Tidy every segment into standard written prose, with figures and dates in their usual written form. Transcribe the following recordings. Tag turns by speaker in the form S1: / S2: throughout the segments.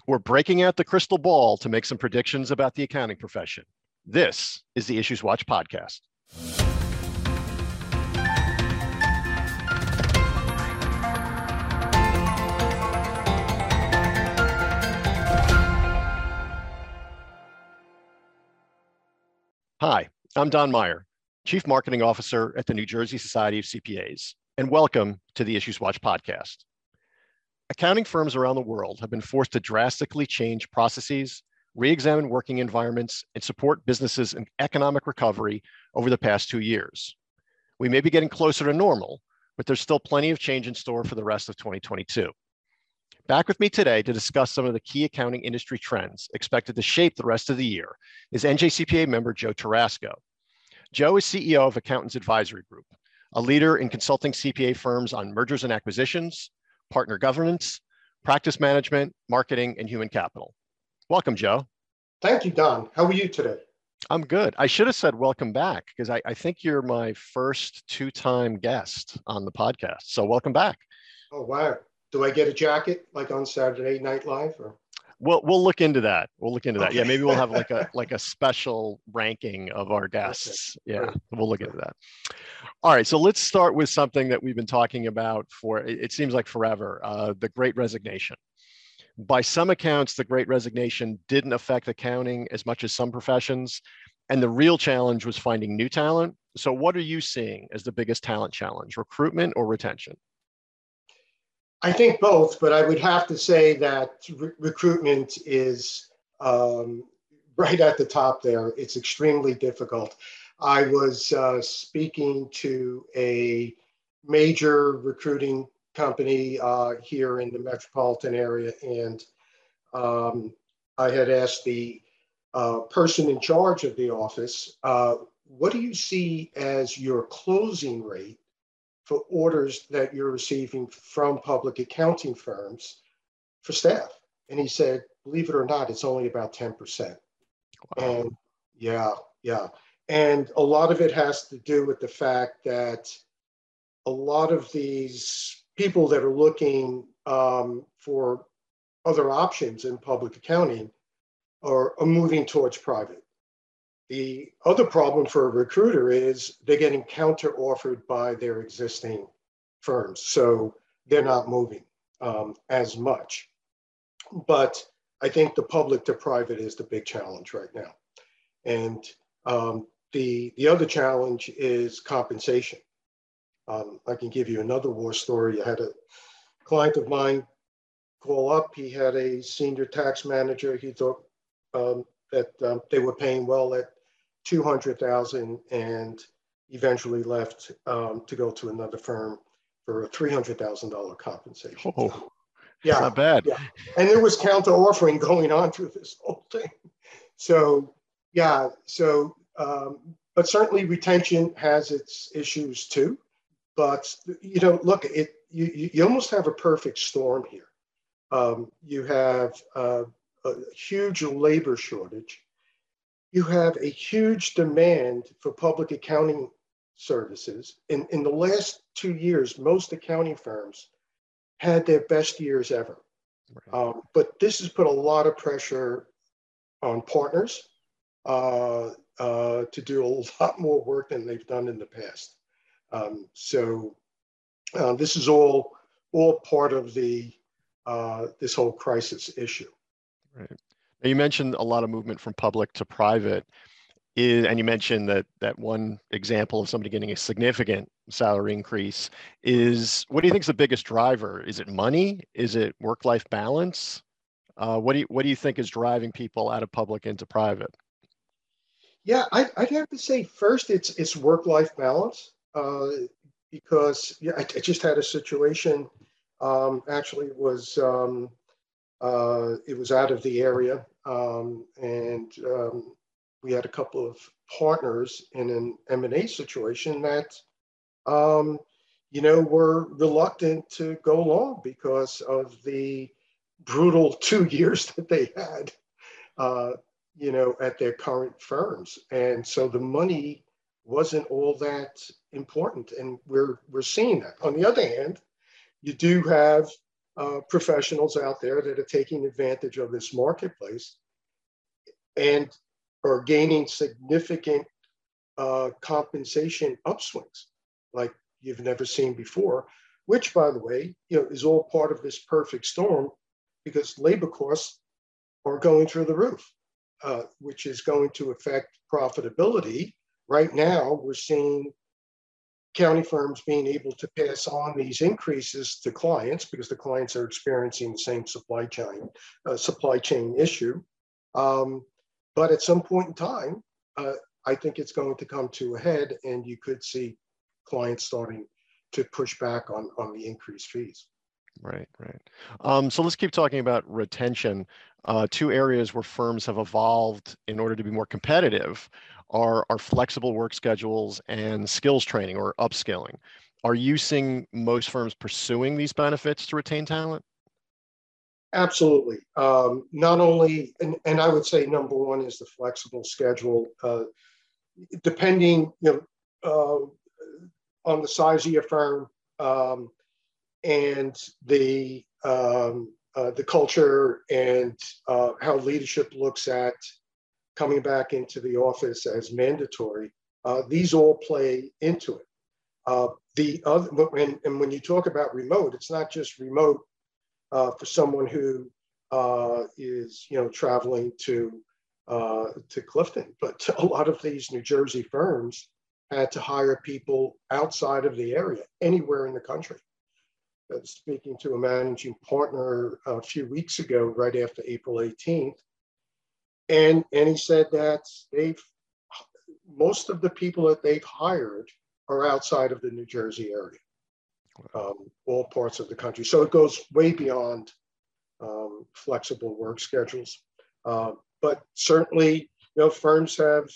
S1: We're breaking out the crystal ball to make some predictions about the accounting profession. This is the Issues Watch podcast. Hi, I'm Don Meyer, Chief Marketing Officer at the New Jersey Society of CPAs, and welcome to the Issues Watch podcast. Accounting firms around the world have been forced to drastically change processes, re-examine working environments, and support businesses in economic recovery over the past 2 years. We may be getting closer to normal, but there's still plenty of change in store for the rest of 2022. Back with me today to discuss some of the key accounting industry trends expected to shape the rest of the year is NJCPA member Joe Tarasco. Joe is CEO of Accountants Advisory Group, a leader in consulting CPA firms on mergers and acquisitions, partner governance, practice management, marketing, and human capital. Welcome, Joe.
S2: Thank you, Don. How are you today?
S1: I'm good. I should have said welcome back because I think you're my first two-time guest on the podcast. So welcome back.
S2: Oh, wow. Do I get a jacket like on Saturday Night Live? Or?
S1: We'll look into that.
S2: Okay.
S1: Yeah, maybe we'll have like a special ranking of our guests. Okay. Yeah, right. We'll look into that. All right, so let's start with something that we've been talking about for, it seems like forever, the Great Resignation. By some accounts, the Great Resignation didn't affect accounting as much as some professions, and the real challenge was finding new talent. So what are you seeing as the biggest talent challenge, recruitment or retention?
S2: I think both, but I would have to say that recruitment is right at the top there. It's extremely difficult. I was speaking to a major recruiting company here in the metropolitan area, and I had asked the person in charge of the office, what do you see as your closing rate for orders that you're receiving from public accounting firms for staff? And he said, believe it or not, it's only about 10%. Wow. And yeah. And a lot of it has to do with the fact that a lot of these people that are looking for other options in public accounting are moving towards private. The other problem for a recruiter is they're getting counter-offered by their existing firms, so they're not moving as much. But I think the public to private is the big challenge right now. And the other challenge is compensation. I can give you another war story. I had a client of mine call up. He had a senior tax manager. He thought that they were paying well at $200,000 and eventually left to go to another firm for a $300,000 compensation.
S1: Oh,
S2: yeah,
S1: not bad.
S2: Yeah. And there was counter offering going on through this whole thing. So, yeah. So, but certainly retention has its issues too. But look, you almost have a perfect storm here. You have a huge labor shortage. You have a huge demand for public accounting services. In the last 2 years, most accounting firms had their best years ever. Right. But this has put a lot of pressure on partners to do a lot more work than they've done in the past. So this is all part of the this whole crisis issue.
S1: Right. Now, you mentioned a lot of movement from public to private, and you mentioned that one example of somebody getting a significant salary increase is, what do you think is the biggest driver? Is it money? Is it work-life balance? What do you think is driving people out of public into private?
S2: Yeah, I'd have to say first it's work-life balance because I just had a situation. Actually, it was out of the area, and we had a couple of partners in an M&A situation that, were reluctant to go along because of the brutal 2 years that they had, at their current firms. And so the money wasn't all that important. And we're seeing that. On the other hand, you do have professionals out there that are taking advantage of this marketplace and are gaining significant compensation upswings like you've never seen before, which, by the way, is all part of this perfect storm because labor costs are going through the roof, which is going to affect profitability. Right now, we're seeing county firms being able to pass on these increases to clients because the clients are experiencing the same supply chain issue. But at some point in time, I think it's going to come to a head, and you could see clients starting to push back on the increased fees.
S1: Right. So let's keep talking about retention. Two areas where firms have evolved in order to be more competitive are flexible work schedules and skills training or upskilling. Are you seeing most firms pursuing these benefits to retain talent?
S2: Absolutely. Not only, and I would say number one is the flexible schedule. Depending, on the size of your firm and the culture and how leadership looks at coming back into the office as mandatory, these all play into it. And when you talk about remote, it's not just remote for someone who is traveling to Clifton, but a lot of these New Jersey firms had to hire people outside of the area, anywhere in the country. Speaking to a managing partner a few weeks ago, right after April 18th, and he said that most of the people that they've hired are outside of the New Jersey area, all parts of the country. So it goes way beyond flexible work schedules. But certainly, firms have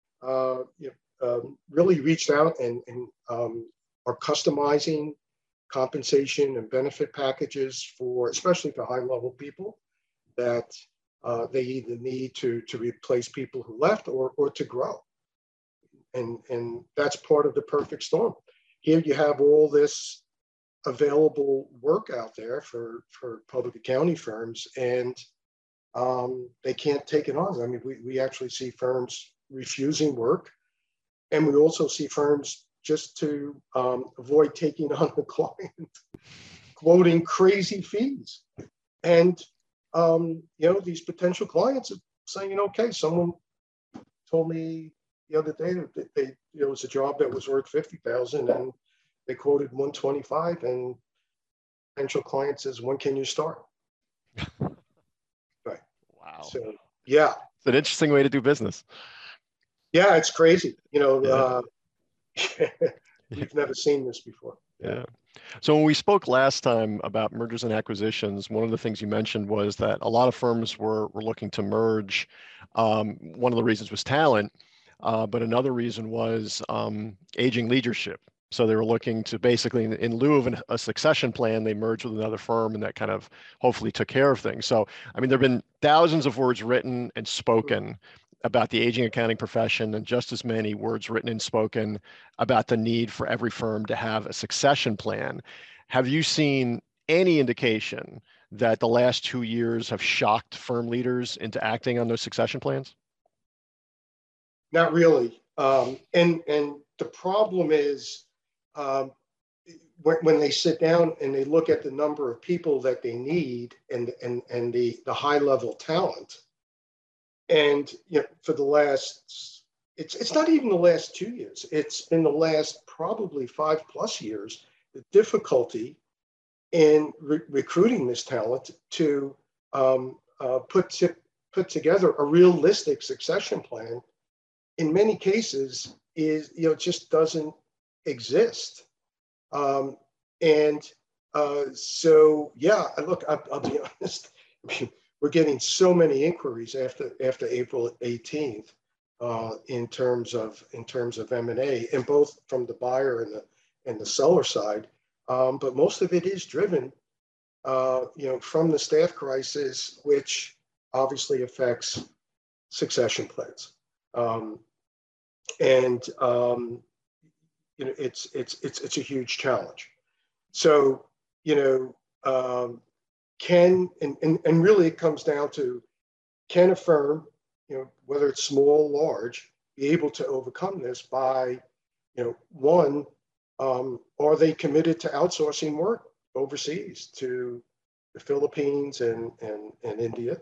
S2: really reached out and are customizing compensation and benefit packages especially for high-level people that they either need to replace people who left or to grow. And that's part of the perfect storm. Here you have all this available work out there for public accounting firms, and they can't take it on. I mean, we actually see firms refusing work, and we also see firms just to avoid taking on the client, quoting crazy fees. And these potential clients are saying, okay, someone told me the other day that it was a job that was worth $50,000 and they quoted $125,000, and potential client says, when can you start? Right.
S1: Wow.
S2: So yeah,
S1: it's an interesting way to do business.
S2: Yeah, it's crazy. We've never seen this before.
S1: Yeah. So when we spoke last time about mergers and acquisitions, one of the things you mentioned was that a lot of firms were looking to merge. One of the reasons was talent, but another reason was aging leadership. So they were looking to basically, in lieu of a succession plan, they merged with another firm, and that kind of hopefully took care of things. So, I mean, there have been thousands of words written and spoken about the aging accounting profession, and just as many words written and spoken about the need for every firm to have a succession plan. Have you seen any indication that the last 2 years have shocked firm leaders into acting on those succession plans?
S2: Not really. And the problem is when they sit down and they look at the number of people that they need and the high level talent, and for the last, it's not even the last 2 years. It's been the last probably 5+ years, the difficulty in recruiting this talent to put together a realistic succession plan. In many cases, just doesn't exist. So yeah, look, I'll be honest. I mean, we're getting so many inquiries after April 18th in terms of M&A, and both from the buyer and the seller side. But most of it is driven, from the staff crisis, which obviously affects succession plans. It's a huge challenge. So, and really it comes down to, can a firm, whether it's small or large, be able to overcome this by, one, are they committed to outsourcing work overseas to the Philippines and India?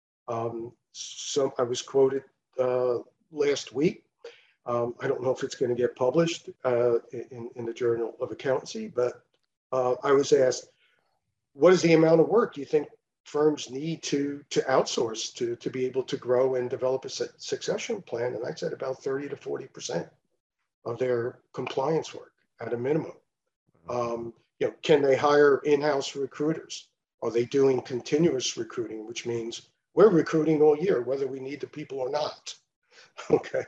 S2: I was quoted last week. I don't know if it's going to get published in the Journal of Accountancy, but I was asked, what is the amount of work you think firms need to outsource to be able to grow and develop a succession plan? And I said about 30 to 40% of their compliance work at a minimum. Can they hire in-house recruiters? Are they doing continuous recruiting, which means we're recruiting all year, whether we need the people or not? Okay.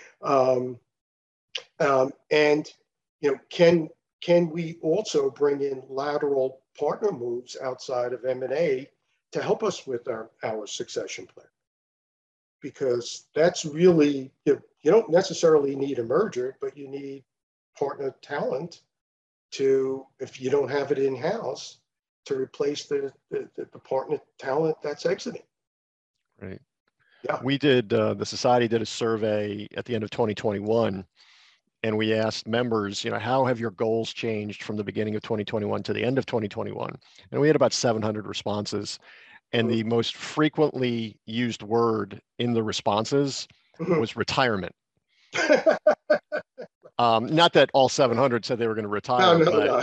S2: And can we also bring in lateral partner moves outside of M&A to help us with our succession plan? Because that's really, you don't necessarily need a merger, but you need partner talent to, if you don't have it in-house, to replace the partner talent that's exiting.
S1: Right.
S2: Yeah.
S1: We did, the Society did a survey at the end of 2021, and we asked members, how have your goals changed from the beginning of 2021 to the end of 2021? And we had about 700 responses. And the most frequently used word in the responses was retirement. Not that all 700 said they were going to retire,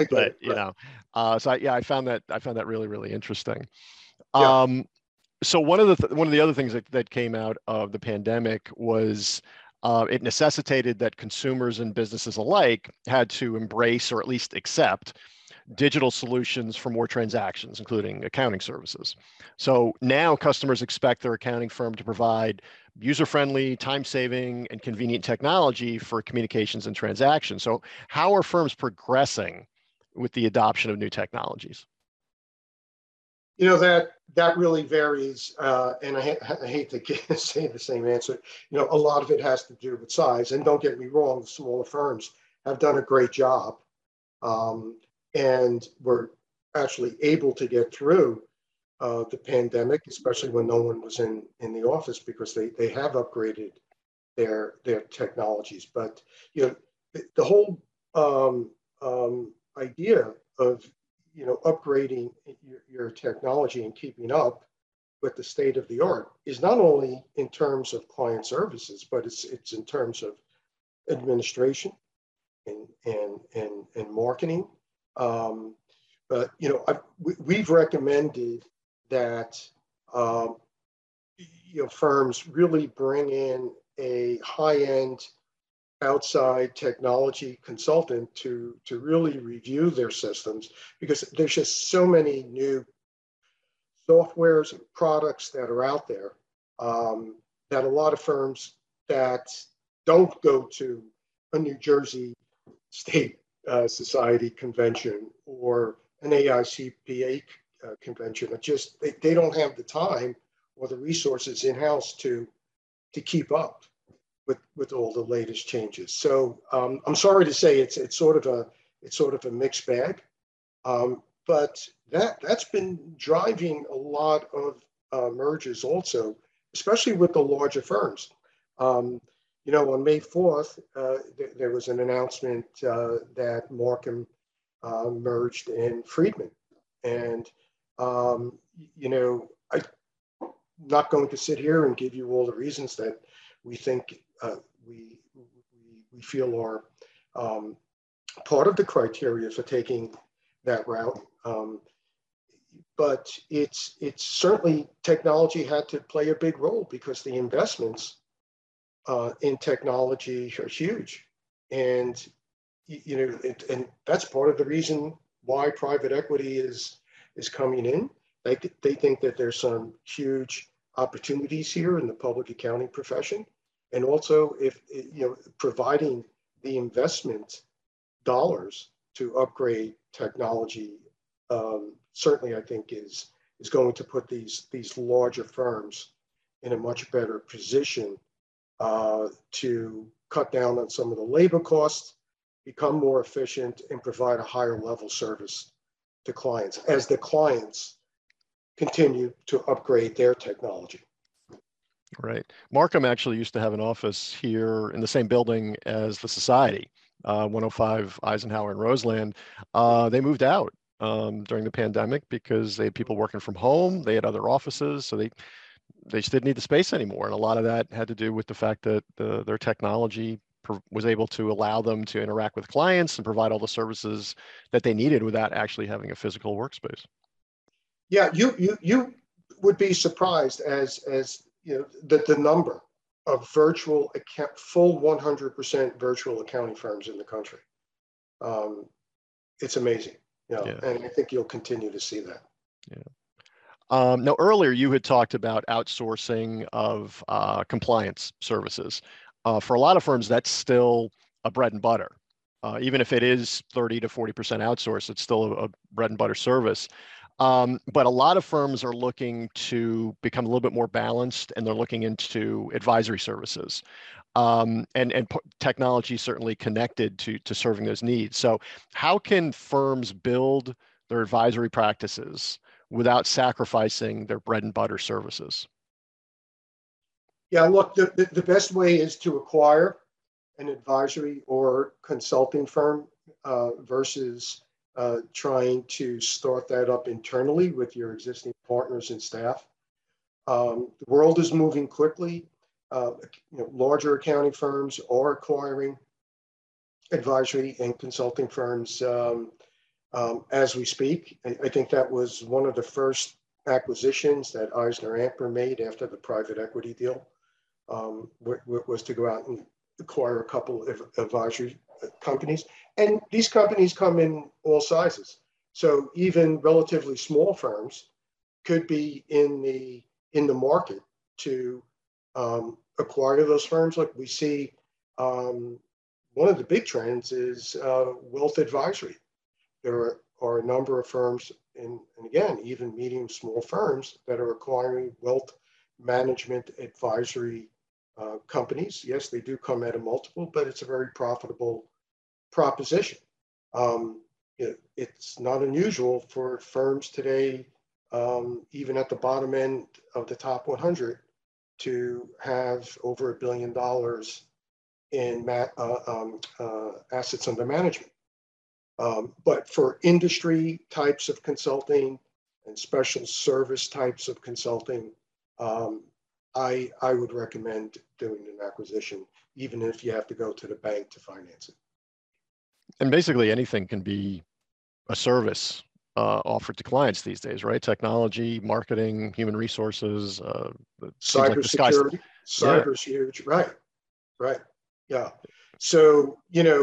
S1: I found that really, really interesting.
S2: Yeah.
S1: So one of the other things that came out of the pandemic was it necessitated that consumers and businesses alike had to embrace, or at least accept, digital solutions for more transactions, including accounting services. So now customers expect their accounting firm to provide user-friendly, time-saving, and convenient technology for communications and transactions. So how are firms progressing with the adoption of new technologies?
S2: That really varies, and I hate to say the same answer. A lot of it has to do with size. And don't get me wrong, the smaller firms have done a great job, and were actually able to get through the pandemic, especially when no one was in the office, because they have upgraded their technologies. But the whole idea of upgrading your technology and keeping up with the state of the art is not only in terms of client services, but it's in terms of administration and marketing. But we've recommended that firms really bring in a high-end outside technology consultant to really review their systems, because there's just so many new softwares and products that are out there, that a lot of firms that don't go to a New Jersey State Society convention or an AICPA convention, they don't have the time or the resources in-house to keep up with all the latest changes. So I'm sorry to say it's sort of a mixed bag, but that's been driving a lot of mergers also, especially with the larger firms. On May 4th, there was an announcement that Marcum merged in Friedman, and I'm not going to sit here and give you all the reasons that we think we feel are part of the criteria for taking that route. But it's certainly, technology had to play a big role, because the investments in technology are huge, and and that's part of the reason why private equity is coming in. They think that there's some huge opportunities here in the public accounting profession, and also if providing the investment dollars to upgrade technology, certainly I think is going to put these larger firms in a much better position to cut down on some of the labor costs, become more efficient, and provide a higher level service to clients, as the clients continue to upgrade their technology.
S1: Right. Markham actually used to have an office here in the same building as the Society, 105 Eisenhower and Roseland. They moved out during the pandemic because they had people working from home. They had other offices, so they just didn't need the space anymore. And a lot of that had to do with the fact that their technology was able to allow them to interact with clients and provide all the services that they needed without actually having a physical workspace.
S2: Yeah, you would be surprised as you know the number of full 100% virtual accounting firms in the country. It's amazing, you know,
S1: Yeah.
S2: and I think you'll continue to see that.
S1: Yeah. Now, earlier you had talked about outsourcing of compliance services. For a lot of firms, that's still a bread and butter. Even if it is 30 to 40% outsourced, it's still a bread and butter service. But a lot of firms are looking to become a little bit more balanced, and they're looking into advisory services. And technology certainly connected to serving those needs. So how can firms build their advisory practices without sacrificing their bread and butter services?
S2: Yeah, look, the best way is to acquire an advisory or consulting firm versus trying to start that up internally with your existing partners and staff. The world is moving quickly. Larger accounting firms are acquiring advisory and consulting firms as we speak. I think that was one of the first acquisitions that EisnerAmper made after the private equity deal, was to go out and acquire a couple of advisory companies. And these companies come in all sizes. So even relatively small firms could be in the market to acquire those firms. Like we see, one of the big trends is wealth advisory. There are a number of firms, and again, even medium small firms that are acquiring wealth management advisory companies. Yes, they do come at a multiple, but it's a very profitable proposition. It's not unusual for firms today, even at the bottom end of the top 100, to have over $1 billion in assets under management. But for industry types of consulting and special service types of consulting, I would recommend doing an acquisition, even if you have to go to the bank to finance it.
S1: And basically anything can be a service offered to clients these days, right? Technology, marketing, human resources,
S2: Cybersecurity, cyber's huge, right? Yeah. So,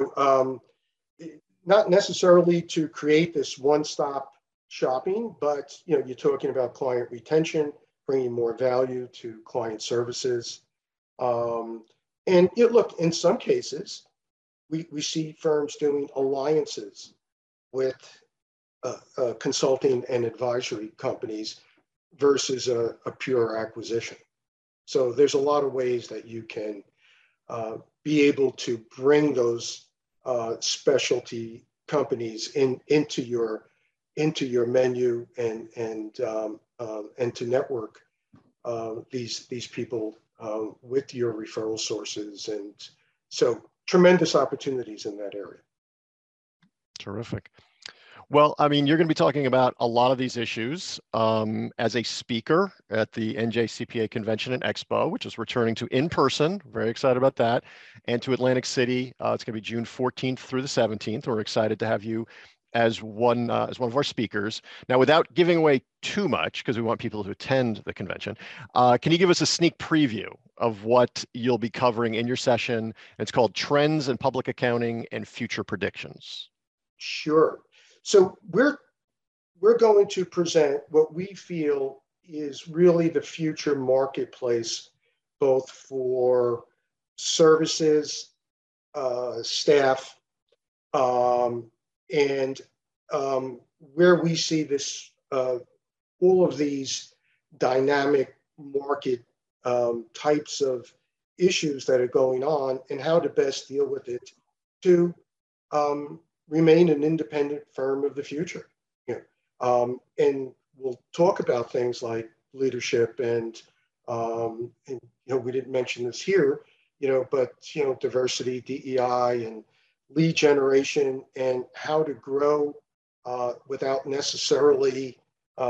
S2: not necessarily to create this one-stop shopping, but, you're talking about client retention, bringing more value to client services. And look, in some cases, we see firms doing alliances with consulting and advisory companies versus a pure acquisition. So there's a lot of ways that you can be able to bring those specialty companies into your menu and to network these people with your referral sources, and so tremendous opportunities in that area.
S1: Terrific. Well, I mean, you're going to be talking about a lot of these issues as a speaker at the NJCPA Convention and Expo, which is returning to in person. Very excited about that. And to Atlantic City. It's going to be June 14th through the 17th. We're excited to have you as one of our speakers. Now, without giving away too much, because we want people to attend the convention, can you give us a sneak preview of what you'll be covering in your session? It's called Trends in Public Accounting and Future Predictions.
S2: Sure. So we're going to present what we feel is really the future marketplace, both for services, staff, and where we see this, all of these dynamic market types of issues that are going on, and how to best deal with it to remain an independent firm of the future. And we'll talk about things like leadership and we didn't mention this here, but diversity, DEI, and lead generation, and how to grow without necessarily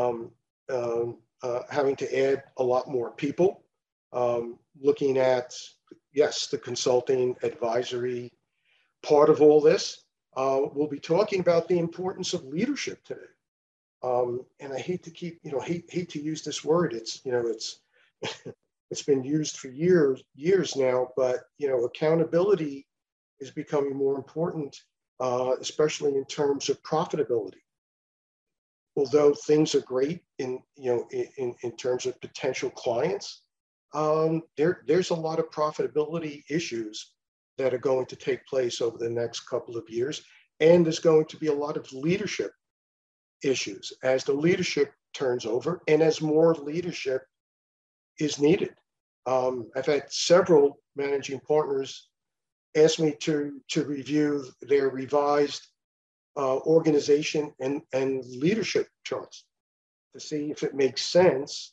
S2: having to add a lot more people. Looking at, yes, the consulting advisory part of all this. We'll be talking about the importance of leadership today. And I hate to hate to use this word. It's it's been used for years now, but accountability is becoming more important, especially in terms of profitability. Although things are great in terms of potential clients, there's a lot of profitability issues that are going to take place over the next couple of years, and there's going to be a lot of leadership issues as the leadership turns over and as more leadership is needed. I've had several managing partners ask me to review their revised organization and leadership charts to see if it makes sense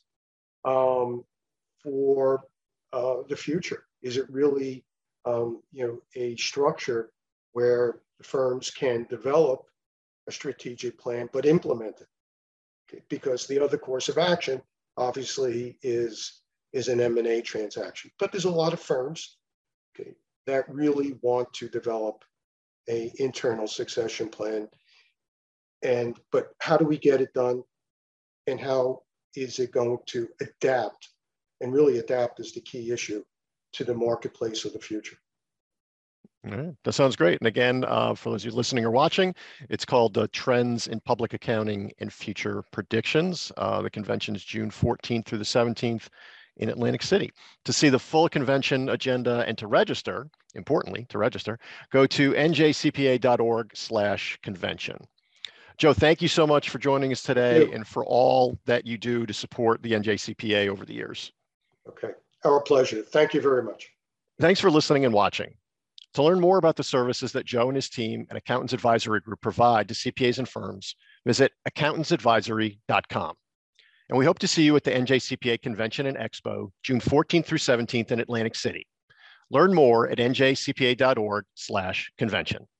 S2: for the future. Is it really a structure where the firms can develop a strategic plan but implement it? Okay. Because the other course of action obviously is an M&A transaction. But there's a lot of firms, okay, that really want to develop an internal succession plan. But how do we get it done? And how is it going to adapt? And really adapt is the key issue to the marketplace of the future.
S1: All right. That sounds great. And again, for those of you listening or watching, it's called Trends in Public Accounting and Future Predictions. The convention is June 14th through the 17th in Atlantic City. To see the full convention agenda and to register, importantly, to register, go to njcpa.org/convention. Joe, thank you so much for joining us today and for all that you do to support the NJCPA over the years.
S2: Okay, our pleasure. Thank you very much.
S1: Thanks for listening and watching. To learn more about the services that Joe and his team and Accountants Advisory Group provide to CPAs and firms, visit accountantsadvisory.com. And we hope to see you at the NJCPA Convention and Expo, June 14th through 17th in Atlantic City. Learn more at njcpa.org/convention.